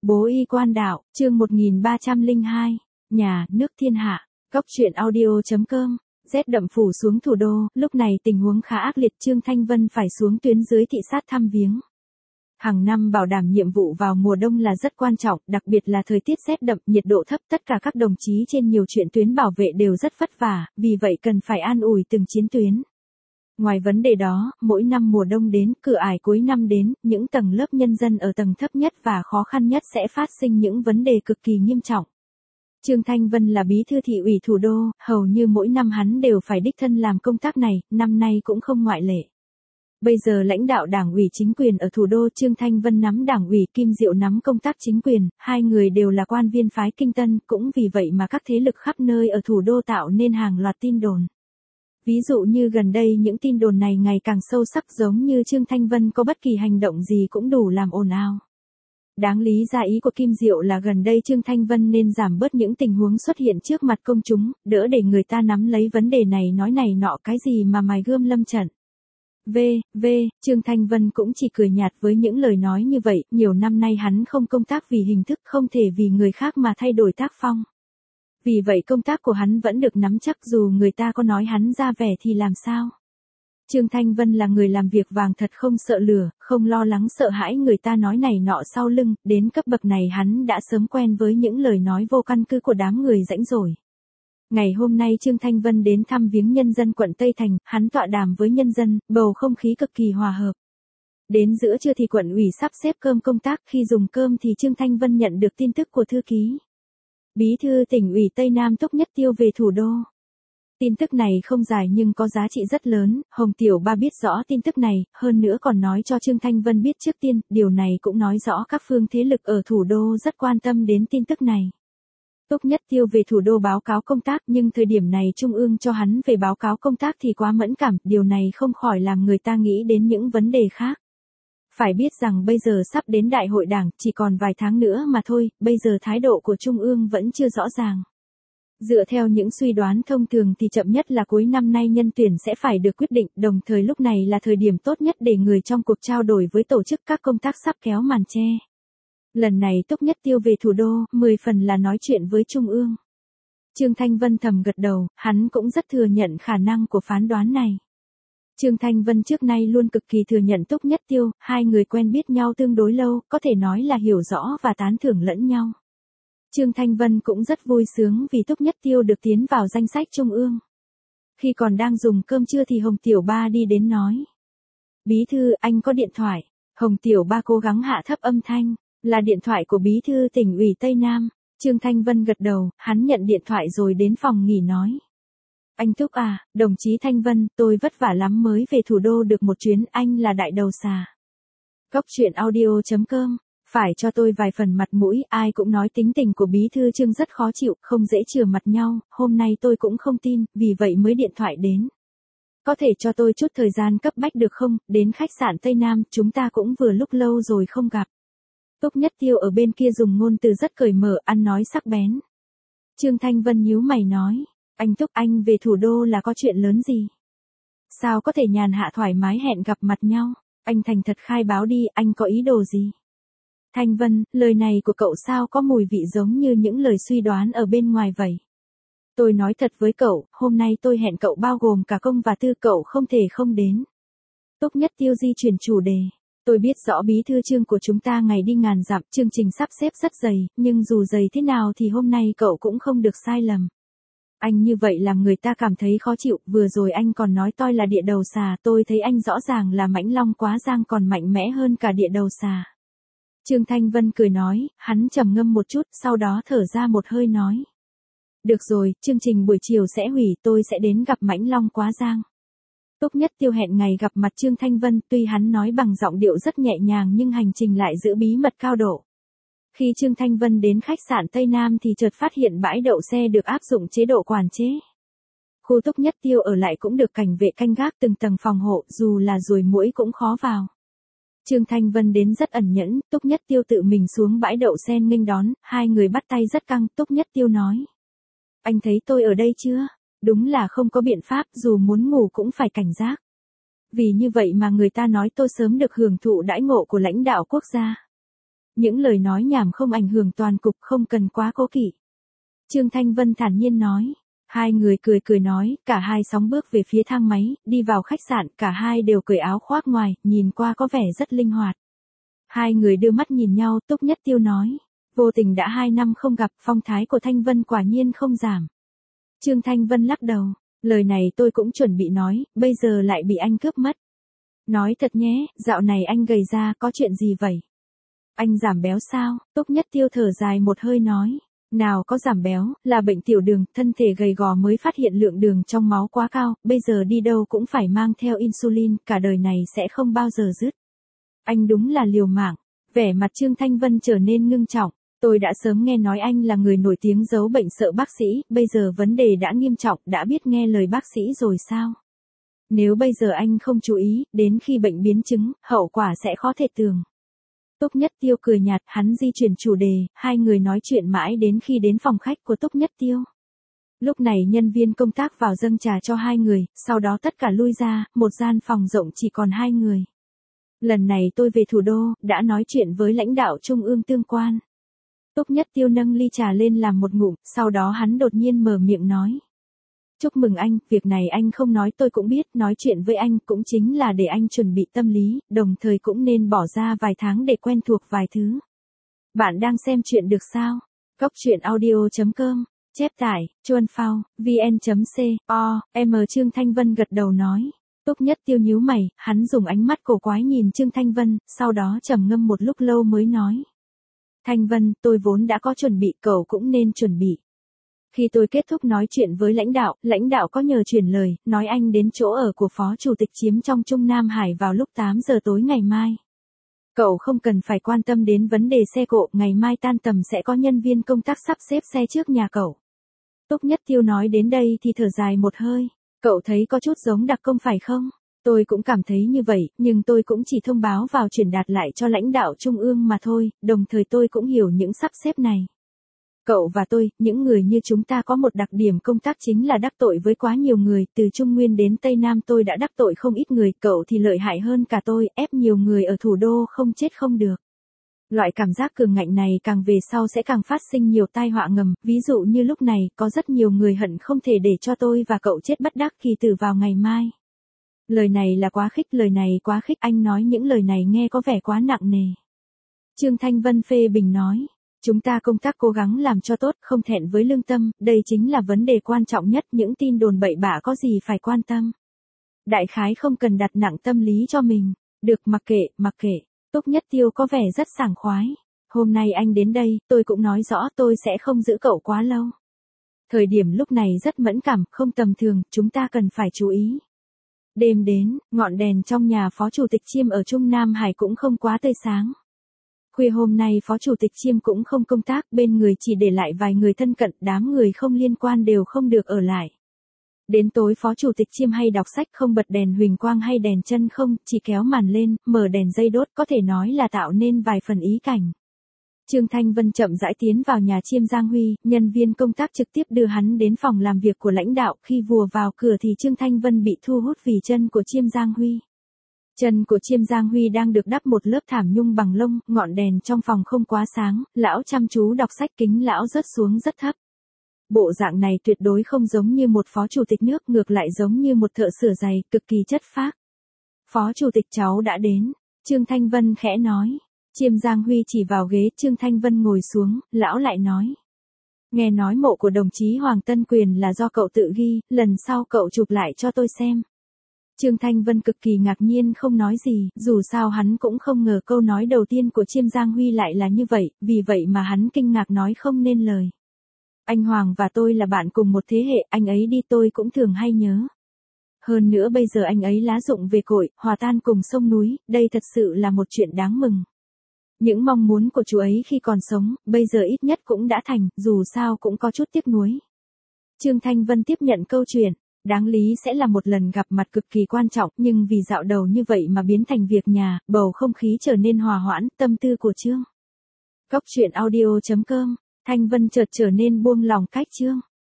Bố y quan đạo, chương 1302, nhà, nước thiên hạ, Góc truyện audio.com, rét đậm phủ xuống thủ đô, lúc này tình huống khá ác liệt, Trương Thanh Vân phải xuống tuyến dưới thị sát thăm viếng. Hàng năm bảo đảm nhiệm vụ vào mùa đông là rất quan trọng, đặc biệt là thời tiết rét đậm, nhiệt độ thấp, tất cả các đồng chí trên nhiều chuyện tuyến bảo vệ đều rất vất vả, vì vậy cần phải an ủi từng chiến tuyến. Ngoài vấn đề đó, mỗi năm mùa đông đến, cửa ải cuối năm đến, những tầng lớp nhân dân ở tầng thấp nhất và khó khăn nhất sẽ phát sinh những vấn đề cực kỳ nghiêm trọng. Trương Thanh Vân là bí thư thị ủy thủ đô, hầu như mỗi năm hắn đều phải đích thân làm công tác này, năm nay cũng không ngoại lệ. Bây giờ lãnh đạo đảng ủy chính quyền ở thủ đô, Trương Thanh Vân nắm đảng ủy, Kim Diệu nắm công tác chính quyền, hai người đều là quan viên phái Kinh Tân, cũng vì vậy mà các thế lực khắp nơi ở thủ đô tạo nên hàng loạt tin đồn. Ví dụ như gần đây những tin đồn này ngày càng sâu sắc, giống như Trương Thanh Vân có bất kỳ hành động gì cũng đủ làm ồn ào. Đáng lý ra ý của Kim Diệu là gần đây Trương Thanh Vân nên giảm bớt những tình huống xuất hiện trước mặt công chúng, đỡ để người ta nắm lấy vấn đề này nói này nọ cái gì mà mài gươm lâm trận. Trương Thanh Vân cũng chỉ cười nhạt với những lời nói như vậy, nhiều năm nay hắn không công tác vì hình thức, không thể vì người khác mà thay đổi tác phong. Vì vậy công tác của hắn vẫn được nắm chắc dù người ta có nói hắn ra vẻ thì làm sao. Trương Thanh Vân là người làm việc vàng thật, không sợ lửa, không lo lắng sợ hãi người ta nói này nọ sau lưng, đến cấp bậc này hắn đã sớm quen với những lời nói vô căn cứ của đám người rãnh rồi. Ngày hôm nay Trương Thanh Vân đến thăm viếng nhân dân quận Tây Thành, hắn tọa đàm với nhân dân, bầu không khí cực kỳ hòa hợp. Đến giữa trưa thì quận ủy sắp xếp cơm công tác, khi dùng cơm thì Trương Thanh Vân nhận được tin tức của thư ký Bí thư tỉnh ủy Tây Nam Túc Nhất Tiêu về thủ đô. Tin tức này không dài nhưng có giá trị rất lớn, Hồng Tiểu Ba biết rõ tin tức này, hơn nữa còn nói cho Trương Thanh Vân biết trước tiên, điều này cũng nói rõ các phương thế lực ở thủ đô rất quan tâm đến tin tức này. Túc Nhất Tiêu về thủ đô báo cáo công tác, nhưng thời điểm này Trung ương cho hắn về báo cáo công tác thì quá mẫn cảm, điều này không khỏi làm người ta nghĩ đến những vấn đề khác. Phải biết rằng bây giờ sắp đến đại hội đảng, chỉ còn vài tháng nữa mà thôi, bây giờ thái độ của Trung ương vẫn chưa rõ ràng. Dựa theo những suy đoán thông thường thì chậm nhất là cuối năm nay nhân tuyển sẽ phải được quyết định, đồng thời lúc này là thời điểm tốt nhất để người trong cuộc trao đổi với tổ chức các công tác sắp kéo màn che. Lần này Túc Nhất Tiêu về thủ đô, 10 phần là nói chuyện với Trung ương. Trương Thanh Vân thầm gật đầu, hắn cũng rất thừa nhận khả năng của phán đoán này. Trương Thanh Vân trước nay luôn cực kỳ thừa nhận Túc Nhất Tiêu, hai người quen biết nhau tương đối lâu, có thể nói là hiểu rõ và tán thưởng lẫn nhau. Trương Thanh Vân cũng rất vui sướng vì Túc Nhất Tiêu được tiến vào danh sách Trung ương. Khi còn đang dùng cơm trưa thì Hồng Tiểu Ba đi đến nói: Bí thư, anh có điện thoại. Hồng Tiểu Ba cố gắng hạ thấp âm thanh: Là điện thoại của Bí thư tỉnh ủy Tây Nam. Trương Thanh Vân gật đầu, hắn nhận điện thoại rồi đến phòng nghỉ nói: Anh Túc à, đồng chí Thanh Vân, tôi vất vả lắm mới về thủ đô được một chuyến, anh là đại đầu xà. Góc truyện audio.com, phải cho tôi vài phần mặt mũi, ai cũng nói tính tình của Bí thư Trương rất khó chịu, không dễ chừa mặt nhau, hôm nay tôi cũng không tin, vì vậy mới điện thoại đến. Có thể cho tôi chút thời gian cấp bách được không, đến khách sạn Tây Nam, chúng ta cũng vừa lúc lâu rồi không gặp. Túc Nhất Tiêu ở bên kia dùng ngôn từ rất cởi mở, ăn nói sắc bén. Trương Thanh Vân nhíu mày nói: Anh Túc, anh về thủ đô là có chuyện lớn gì? Sao có thể nhàn hạ thoải mái hẹn gặp mặt nhau? Anh thành thật khai báo đi, anh có ý đồ gì? Thanh Vân, lời này của cậu sao có mùi vị giống như những lời suy đoán ở bên ngoài vậy? Tôi nói thật với cậu, hôm nay tôi hẹn cậu bao gồm cả công và tư, cậu không thể không đến. Túc Nhất Tiêu di chuyển chủ đề: Tôi biết rõ Bí thư Trương của chúng ta ngày đi ngàn dặm, chương trình sắp xếp rất dày, nhưng dù dày thế nào thì hôm nay cậu cũng không được sai lầm. Anh như vậy làm người ta cảm thấy khó chịu, vừa rồi anh còn nói tôi là địa đầu xà, tôi thấy anh rõ ràng là mãnh long quá giang còn mạnh mẽ hơn cả địa đầu xà. Trương Thanh Vân cười nói, hắn trầm ngâm một chút, sau đó thở ra một hơi nói: Được rồi, chương trình buổi chiều sẽ hủy, tôi sẽ đến gặp mãnh long quá giang. Túc Nhất Tiêu hẹn ngày gặp mặt Trương Thanh Vân, tuy hắn nói bằng giọng điệu rất nhẹ nhàng nhưng hành trình lại giữ bí mật cao độ. Khi Trương Thanh Vân đến khách sạn Tây Nam thì chợt phát hiện bãi đậu xe được áp dụng chế độ quản chế. Khu Túc Nhất Tiêu ở lại cũng được cảnh vệ canh gác từng tầng phòng hộ, dù là ruồi muỗi cũng khó vào. Trương Thanh Vân đến rất ẩn nhẫn, Túc Nhất Tiêu tự mình xuống bãi đậu xe nghênh đón, hai người bắt tay rất căng, Túc Nhất Tiêu nói: Anh thấy tôi ở đây chưa? Đúng là không có biện pháp, dù muốn ngủ cũng phải cảnh giác. Vì như vậy mà người ta nói tôi sớm được hưởng thụ đãi ngộ của lãnh đạo quốc gia. Những lời nói nhảm không ảnh hưởng toàn cục, không cần quá cố kỵ. Trương Thanh Vân thản nhiên nói. Hai người cười cười nói, cả hai sóng bước về phía thang máy, đi vào khách sạn, cả hai đều cởi áo khoác ngoài, nhìn qua có vẻ rất linh hoạt. Hai người đưa mắt nhìn nhau, Túc Nhất Tiêu nói. Vô tình đã 2 năm không gặp, phong thái của Thanh Vân quả nhiên không giảm. Trương Thanh Vân lắc đầu, lời này tôi cũng chuẩn bị nói, bây giờ lại bị anh cướp mất. Nói thật nhé, dạo này anh gầy ra, có chuyện gì vậy? Anh giảm béo sao? Túc Nhất Tiêu thở dài một hơi nói. Nào có giảm béo, là bệnh tiểu đường, thân thể gầy gò mới phát hiện lượng đường trong máu quá cao, bây giờ đi đâu cũng phải mang theo insulin, cả đời này sẽ không bao giờ dứt. Anh đúng là liều mạng. Vẻ mặt Trương Thanh Vân trở nên ngưng trọng. Tôi đã sớm nghe nói anh là người nổi tiếng giấu bệnh sợ bác sĩ, bây giờ vấn đề đã nghiêm trọng, đã biết nghe lời bác sĩ rồi sao? Nếu bây giờ anh không chú ý, đến khi bệnh biến chứng, hậu quả sẽ khó thể tường. Túc Nhất Tiêu cười nhạt, hắn di chuyển chủ đề, hai người nói chuyện mãi đến khi đến phòng khách của Túc Nhất Tiêu. Lúc này nhân viên công tác vào dâng trà cho hai người, sau đó tất cả lui ra, một gian phòng rộng chỉ còn hai người. Lần này tôi về thủ đô, đã nói chuyện với lãnh đạo trung ương tương quan. Túc Nhất Tiêu nâng ly trà lên làm một ngụm, sau đó hắn đột nhiên mở miệng nói. Chúc mừng anh, việc này anh không nói tôi cũng biết, nói chuyện với anh cũng chính là để anh chuẩn bị tâm lý, đồng thời cũng nên bỏ ra vài tháng để quen thuộc vài thứ. Bạn đang xem chuyện được sao? Cốc truyện audio.com, chép tải, Chuan Phao, vn.co, Trương Thanh Vân gật đầu nói. Túc Nhất Tiêu nhíu mày, hắn dùng ánh mắt cổ quái nhìn Trương Thanh Vân, sau đó trầm ngâm một lúc lâu mới nói. Thanh Vân, tôi vốn đã có chuẩn bị, cậu cũng nên chuẩn bị. Khi tôi kết thúc nói chuyện với lãnh đạo có nhờ chuyển lời, nói anh đến chỗ ở của Phó Chủ tịch Chiếm trong Trung Nam Hải vào lúc 8 giờ tối ngày mai. Cậu không cần phải quan tâm đến vấn đề xe cộ, ngày mai tan tầm sẽ có nhân viên công tác sắp xếp xe trước nhà cậu. Túc Nhất Tiêu nói đến đây thì thở dài một hơi, cậu thấy có chút giống đặc công phải không? Tôi cũng cảm thấy như vậy, nhưng tôi cũng chỉ thông báo vào truyền đạt lại cho lãnh đạo trung ương mà thôi, đồng thời tôi cũng hiểu những sắp xếp này. Cậu và tôi, những người như chúng ta có một đặc điểm công tác chính là đắc tội với quá nhiều người, từ Trung Nguyên đến Tây Nam tôi đã đắc tội không ít người, cậu thì lợi hại hơn cả tôi, ép nhiều người ở thủ đô không chết không được. Loại cảm giác cường ngạnh này càng về sau sẽ càng phát sinh nhiều tai họa ngầm, ví dụ như lúc này, có rất nhiều người hận không thể để cho tôi và cậu chết bất đắc kỳ tử vào ngày mai. Lời này là quá khích, lời này quá khích, anh nói những lời này nghe có vẻ quá nặng nề. Trương Thanh Vân phê bình nói. Chúng ta công tác cố gắng làm cho tốt, không thẹn với lương tâm, đây chính là vấn đề quan trọng nhất, những tin đồn bậy bạ có gì phải quan tâm. Đại khái không cần đặt nặng tâm lý cho mình, được mặc kệ, Túc Nhất Tiêu có vẻ rất sảng khoái. Hôm nay anh đến đây, tôi cũng nói rõ tôi sẽ không giữ cậu quá lâu. Thời điểm lúc này rất mẫn cảm, không tầm thường, chúng ta cần phải chú ý. Đêm đến, ngọn đèn trong nhà Phó Chủ tịch Chiêm ở Trung Nam Hải cũng không quá tươi sáng. Khuya hôm nay Phó Chủ tịch Chiêm cũng không công tác, bên người chỉ để lại vài người thân cận, đám người không liên quan đều không được ở lại. Đến tối Phó Chủ tịch Chiêm hay đọc sách, không bật đèn huỳnh quang hay đèn chân không, chỉ kéo màn lên, mở đèn dây đốt, có thể nói là tạo nên vài phần ý cảnh. Trương Thanh Vân chậm rãi tiến vào nhà Chiêm Giang Huy, nhân viên công tác trực tiếp đưa hắn đến phòng làm việc của lãnh đạo, khi vừa vào cửa thì Trương Thanh Vân bị thu hút vì chân của Chiêm Giang Huy. Chân của Chiêm Giang Huy đang được đắp một lớp thảm nhung bằng lông, ngọn đèn trong phòng không quá sáng, lão chăm chú đọc sách, kính lão rớt xuống rất thấp. Bộ dạng này tuyệt đối không giống như một phó chủ tịch nước, ngược lại giống như một thợ sửa giày, cực kỳ chất phác. Phó chủ tịch cháu đã đến, Trương Thanh Vân khẽ nói. Chiêm Giang Huy chỉ vào ghế, Trương Thanh Vân ngồi xuống, lão lại nói. Nghe nói mộ của đồng chí Hoàng Tân Quyền là do cậu tự ghi, lần sau cậu chụp lại cho tôi xem. Trương Thanh Vân cực kỳ ngạc nhiên không nói gì, dù sao hắn cũng không ngờ câu nói đầu tiên của Chiêm Giang Huy lại là như vậy, vì vậy mà hắn kinh ngạc nói không nên lời. Anh Hoàng và tôi là bạn cùng một thế hệ, anh ấy đi tôi cũng thường hay nhớ. Hơn nữa bây giờ anh ấy lá rụng về cội, hòa tan cùng sông núi, đây thật sự là một chuyện đáng mừng. Những mong muốn của chú ấy khi còn sống, bây giờ ít nhất cũng đã thành, dù sao cũng có chút tiếc nuối. Trương Thanh Vân tiếp nhận câu chuyện. Đáng lý sẽ là một lần gặp mặt cực kỳ quan trọng, nhưng vì dạo đầu như vậy mà biến thành việc nhà, bầu không khí trở nên hòa hoãn, tâm tư của Trương. Cốc truyện audio.com, Thanh Vân chợt trở nên buông lòng cách Trương.